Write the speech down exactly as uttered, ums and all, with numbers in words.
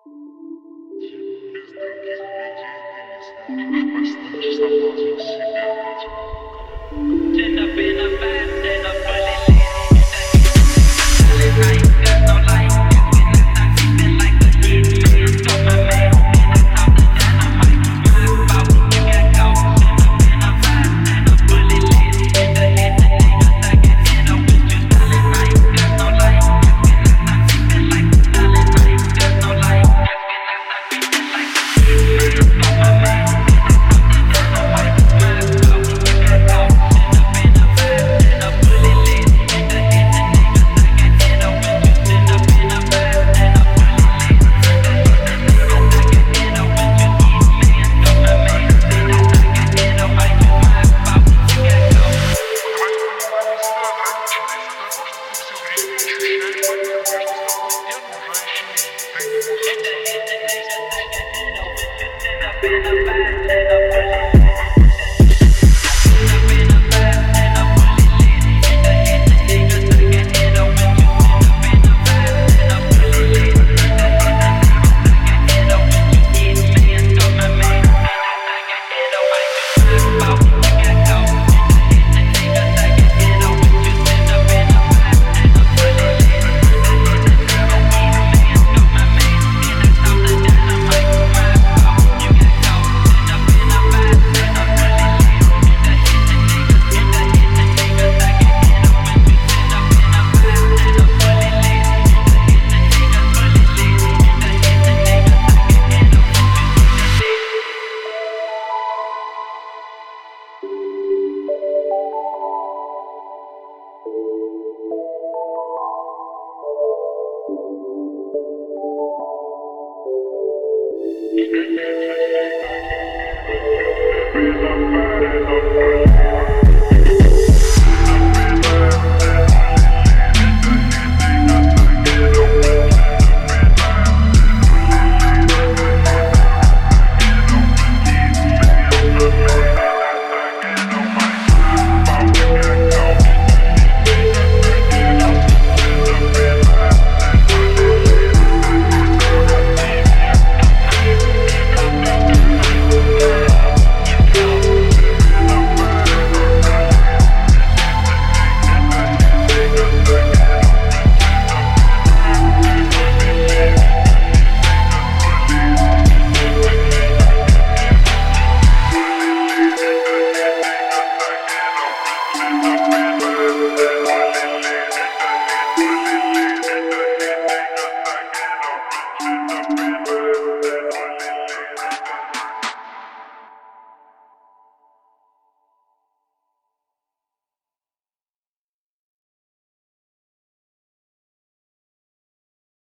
Без других людей ты не сможешь послушать самого себя. Turn up in a vibe, stand up, pull it lit. Silent night, got no light. When I start creeping like a kid, hands on my man, and I talk the dynamite. My fault, you got caught. Turn up in a vibe, stand up, pull it lit. In the head, the niggas I can end up with you. Silent night, got no light. When I start creeping like a silent night, got no light. When I start creeping like a kid, hands on my man, and I talk the dynamite. My fault, you got caught. Turn up in a vibe, stand up, pull it lit. In the head, the niggas I can end up with you. Turn up in a vibe, stand up, pull it lit. In the head, the niggas I can end up with you. Hands on my man, and I talk the dynamite. My fault, you got caught. Давайте понимаем себя ограниченной из-за того, что ты все время ощущаешь потребность с тобой и окружающими. Ты не можешь In the head, the niggas I can end up with you. Turn up in a vibe, stand up, pull it lit. Turn up in a vibe, stand up, pull it lit. In the head, the niggas I can end up with you. Turn up in a vibe, stand up, pull it lit. In the head, the niggas I can end up with you. Hands on my man, and I can end up with you. My fault, you got caught. In the head, the niggas I can end up with you. Turn up in a vibe, stand up, pull it lit. In the head, the niggas hands on my man, and I talk the dynamite. My fault, you got caught. Turn up in a vibe, stand up, pull it lit. In the head, the niggas, in the head, the niggas I can end up with you. Turn up in a vibe, stand up, pull it lit. In the head, the niggas, pull it lit. In the head, the niggas I can end up with you. It's